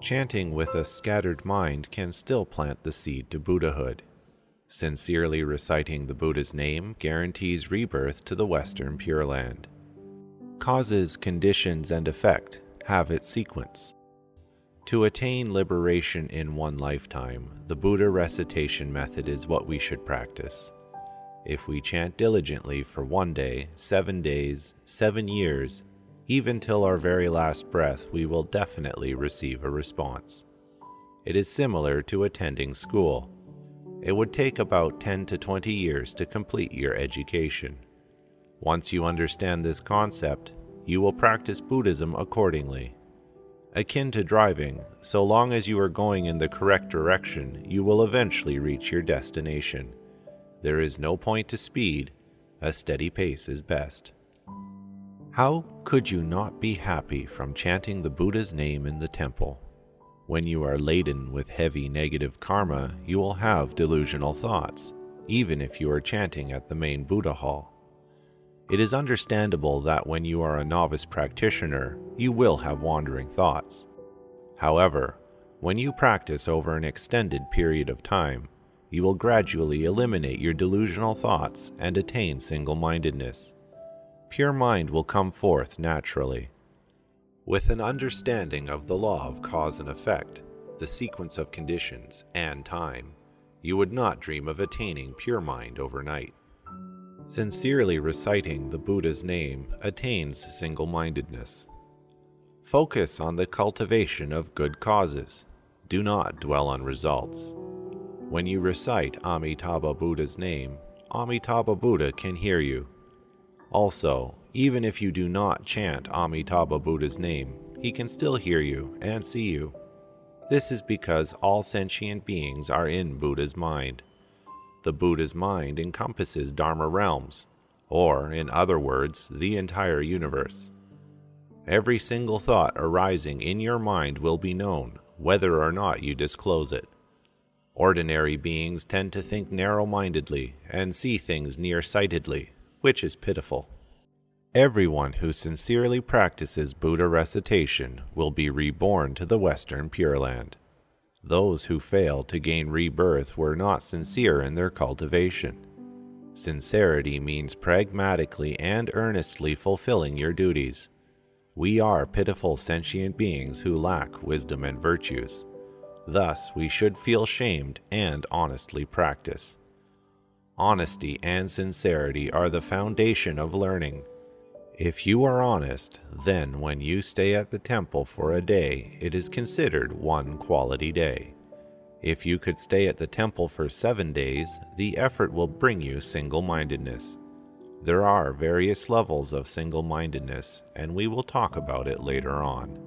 Chanting with a scattered mind can still plant the seed to Buddhahood. Sincerely reciting the Buddha's name guarantees rebirth to the Western Pure Land. Causes, conditions, and effect have its sequence. To attain liberation in one lifetime, the Buddha recitation method is what we should practice. If we chant diligently for 1 day, 7 days, 7 years, even till our very last breath, we will definitely receive a response. It is similar to attending school. It would take about 10 to 20 years to complete your education. Once you understand this concept, you will practice Buddhism accordingly. Akin to driving, so long as you are going in the correct direction, you will eventually reach your destination. There is no point to speed. A steady pace is best. How could you not be happy from chanting the Buddha's name in the temple? When you are laden with heavy negative karma, you will have delusional thoughts, even if you are chanting at the main Buddha hall. It is understandable that when you are a novice practitioner, you will have wandering thoughts. However, when you practice over an extended period of time, you will gradually eliminate your delusional thoughts and attain single-mindedness. Pure mind will come forth naturally. With an understanding of the law of cause and effect, the sequence of conditions, and time, you would not dream of attaining pure mind overnight. Sincerely reciting the Buddha's name attains single-mindedness. Focus on the cultivation of good causes. Do not dwell on results. When you recite Amitabha Buddha's name, Amitabha Buddha can hear you. Also, even if you do not chant Amitabha Buddha's name, he can still hear you and see you. This is because all sentient beings are in Buddha's mind. The Buddha's mind encompasses Dharma realms, or, in other words, the entire universe. Every single thought arising in your mind will be known, whether or not you disclose it. Ordinary beings tend to think narrow-mindedly and see things nearsightedly, which is pitiful. Everyone who sincerely practices Buddha recitation will be reborn to the Western Pure Land. Those who fail to gain rebirth were not sincere in their cultivation. Sincerity means pragmatically and earnestly fulfilling your duties. We are pitiful sentient beings who lack wisdom and virtues. Thus, we should feel shamed and honestly practice. Honesty and sincerity are the foundation of learning. If you are honest, then when you stay at the temple for a day, it is considered one quality day. If you could stay at the temple for 7 days, the effort will bring you single-mindedness. There are various levels of single-mindedness, and we will talk about it later on.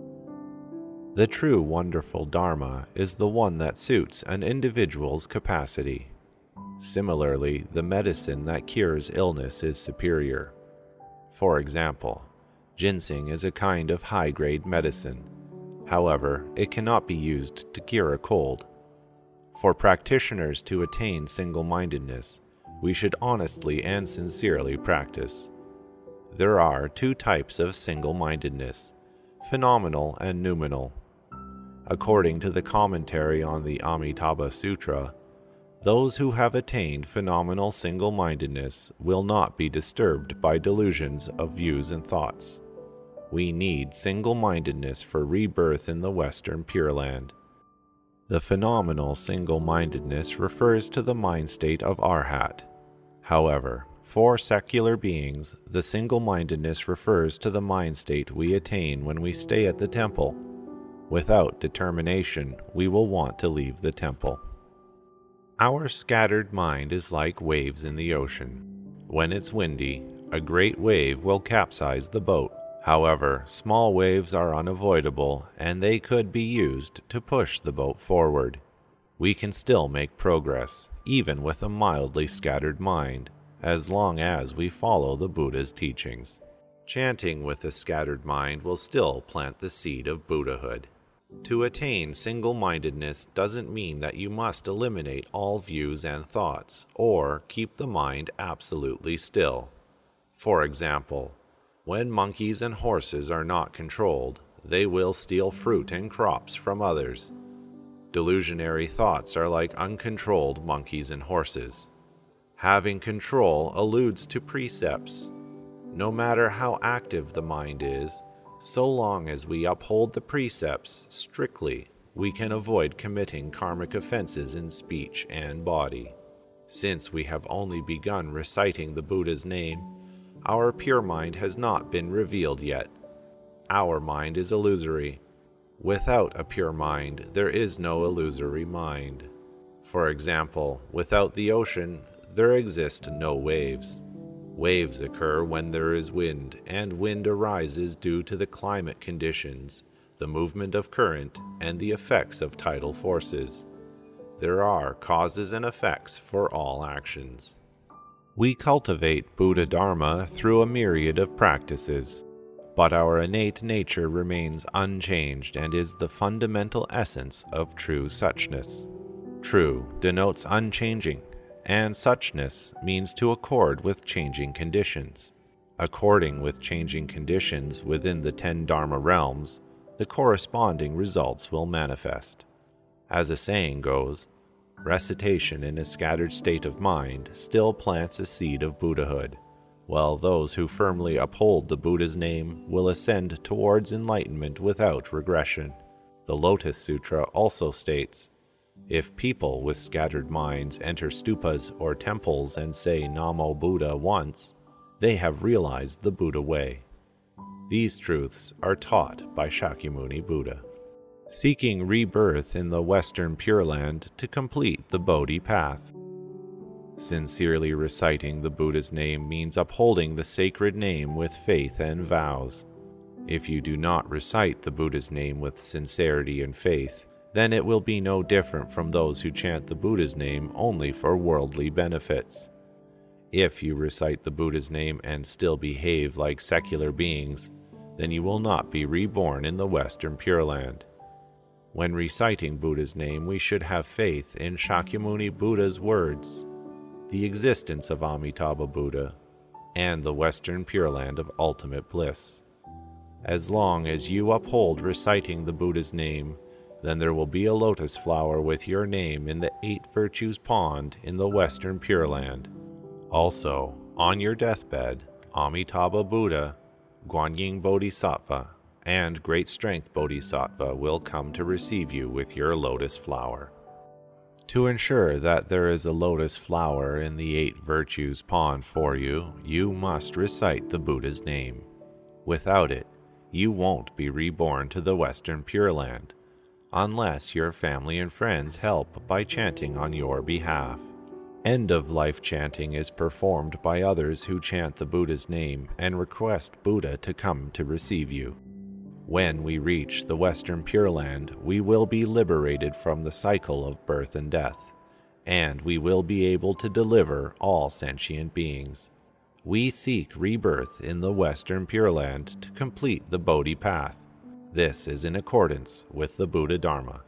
The true wonderful Dharma is the one that suits an individual's capacity. Similarly, the medicine that cures illness is superior. For example, ginseng is a kind of high-grade medicine. However, it cannot be used to cure a cold. For practitioners to attain single-mindedness, we should honestly and sincerely practice. There are 2 types of single-mindedness, phenomenal and noumenal. According to the commentary on the Amitabha Sutra, those who have attained phenomenal single-mindedness will not be disturbed by delusions of views and thoughts. We need single-mindedness for rebirth in the Western Pure Land. The phenomenal single-mindedness refers to the mind state of Arhat. However, for secular beings, the single-mindedness refers to the mind state we attain when we stay at the temple. Without determination, we will want to leave the temple. Our scattered mind is like waves in the ocean. When it's windy, a great wave will capsize the boat. However, small waves are unavoidable, and they could be used to push the boat forward. We can still make progress, even with a mildly scattered mind, as long as we follow the Buddha's teachings. Chanting with a scattered mind will still plant the seed of Buddhahood. To attain single-mindedness doesn't mean that you must eliminate all views and thoughts, or keep the mind absolutely still. For example, when monkeys and horses are not controlled, they will steal fruit and crops from others. Delusionary thoughts are like uncontrolled monkeys and horses. Having control alludes to precepts. No matter how active the mind is, so long as we uphold the precepts strictly, we can avoid committing karmic offenses in speech and body. Since we have only begun reciting the Buddha's name, our pure mind has not been revealed yet. Our mind is illusory. Without a pure mind, there is no illusory mind. For example, without the ocean, there exist no waves. Waves occur when there is wind, and wind arises due to the climate conditions, the movement of current, and the effects of tidal forces. There are causes and effects for all actions. We cultivate Buddha Dharma through a myriad of practices, but our innate nature remains unchanged and is the fundamental essence of true suchness. True denotes unchanging, and suchness means to accord with changing conditions. According with changing conditions within the 10 Dharma realms, the corresponding results will manifest. As a saying goes, recitation in a scattered state of mind still plants a seed of Buddhahood, while those who firmly uphold the Buddha's name will ascend towards enlightenment without regression. The Lotus Sutra also states, if people with scattered minds enter stupas or temples and say Namo Buddha once, they have realized the Buddha way. These truths are taught by Shakyamuni Buddha. Seeking rebirth in the Western Pure Land to complete the Bodhi path. Sincerely reciting the Buddha's name means upholding the sacred name with faith and vows. If you do not recite the Buddha's name with sincerity and faith, then it will be no different from those who chant the Buddha's name only for worldly benefits. If you recite the Buddha's name and still behave like secular beings, then you will not be reborn in the Western Pure Land. When reciting Buddha's name, we should have faith in Shakyamuni Buddha's words, the existence of Amitabha Buddha, and the Western Pure Land of ultimate bliss. As long as you uphold reciting the Buddha's name, then there will be a lotus flower with your name in the 8 Virtues Pond in the Western Pure Land. Also, on your deathbed, Amitabha Buddha, Guanyin Bodhisattva, and Great Strength Bodhisattva will come to receive you with your lotus flower. To ensure that there is a lotus flower in the 8 Virtues Pond for you, you must recite the Buddha's name. Without it, you won't be reborn to the Western Pure Land, unless your family and friends help by chanting on your behalf. End-of-life chanting is performed by others who chant the Buddha's name and request Buddha to come to receive you. When we reach the Western Pure Land, we will be liberated from the cycle of birth and death, and we will be able to deliver all sentient beings. We seek rebirth in the Western Pure Land to complete the Bodhi path. This is in accordance with the Buddha Dharma.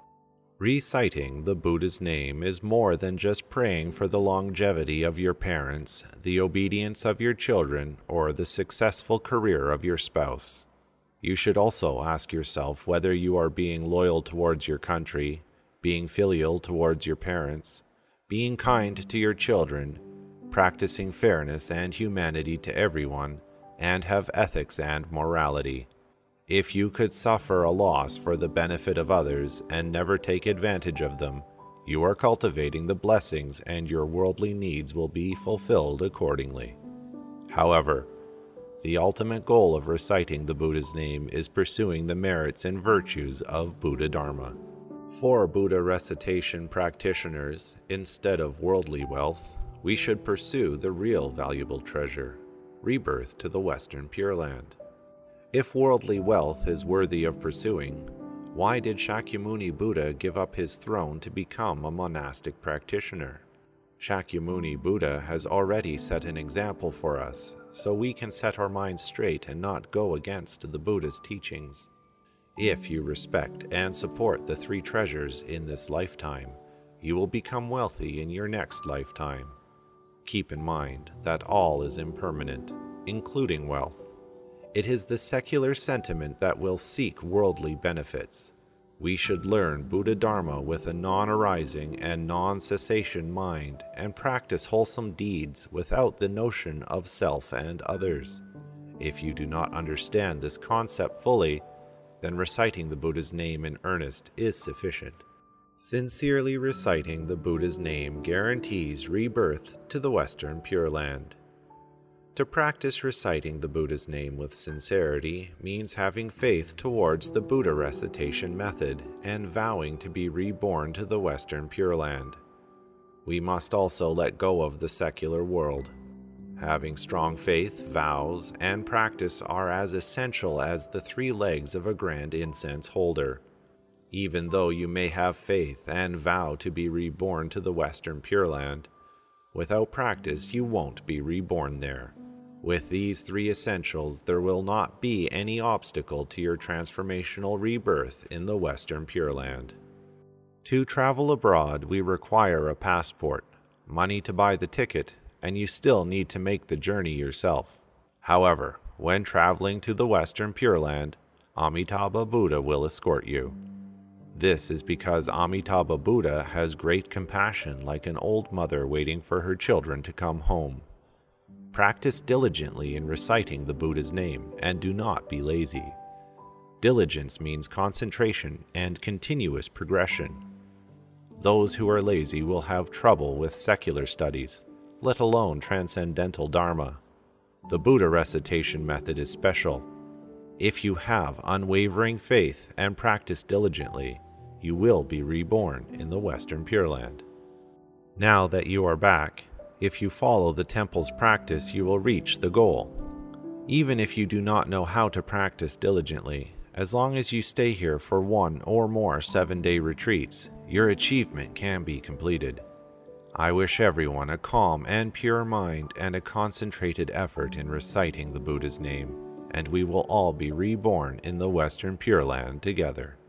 Reciting the Buddha's name is more than just praying for the longevity of your parents, the obedience of your children, or the successful career of your spouse. You should also ask yourself whether you are being loyal towards your country, being filial towards your parents, being kind to your children, practicing fairness and humanity to everyone, and have ethics and morality. If you could suffer a loss for the benefit of others and never take advantage of them, you are cultivating the blessings and your worldly needs will be fulfilled accordingly. However, the ultimate goal of reciting the Buddha's name is pursuing the merits and virtues of Buddha Dharma. For Buddha recitation practitioners, instead of worldly wealth, we should pursue the real valuable treasure, rebirth to the Western Pure Land. If worldly wealth is worthy of pursuing, why did Shakyamuni Buddha give up his throne to become a monastic practitioner? Shakyamuni Buddha has already set an example for us, so we can set our minds straight and not go against the Buddha's teachings. If you respect and support the 3 treasures in this lifetime, you will become wealthy in your next lifetime. Keep in mind that all is impermanent, including wealth. It is the secular sentiment that will seek worldly benefits. We should learn Buddha Dharma with a non-arising and non-cessation mind and practice wholesome deeds without the notion of self and others. If you do not understand this concept fully, then reciting the Buddha's name in earnest is sufficient. Sincerely reciting the Buddha's name guarantees rebirth to the Western Pure Land. To practice reciting the Buddha's name with sincerity means having faith towards the Buddha recitation method and vowing to be reborn to the Western Pure Land. We must also let go of the secular world. Having strong faith, vows, and practice are as essential as the 3 legs of a grand incense holder. Even though you may have faith and vow to be reborn to the Western Pure Land, without practice you won't be reborn there. With these 3 essentials, there will not be any obstacle to your transformational rebirth in the Western Pure Land. To travel abroad, we require a passport, money to buy the ticket, and you still need to make the journey yourself. However, when traveling to the Western Pure Land, Amitabha Buddha will escort you. This is because Amitabha Buddha has great compassion like an old mother waiting for her children to come home. Practice diligently in reciting the Buddha's name, and do not be lazy. Diligence means concentration and continuous progression. Those who are lazy will have trouble with secular studies, let alone transcendental Dharma. The Buddha recitation method is special. If you have unwavering faith and practice diligently, you will be reborn in the Western Pure Land. Now that you are back, if you follow the temple's practice, you will reach the goal. Even if you do not know how to practice diligently, as long as you stay here for 1 or more 7-day retreats, your achievement can be completed. I wish everyone a calm and pure mind and a concentrated effort in reciting the Buddha's name, and we will all be reborn in the Western Pure Land together.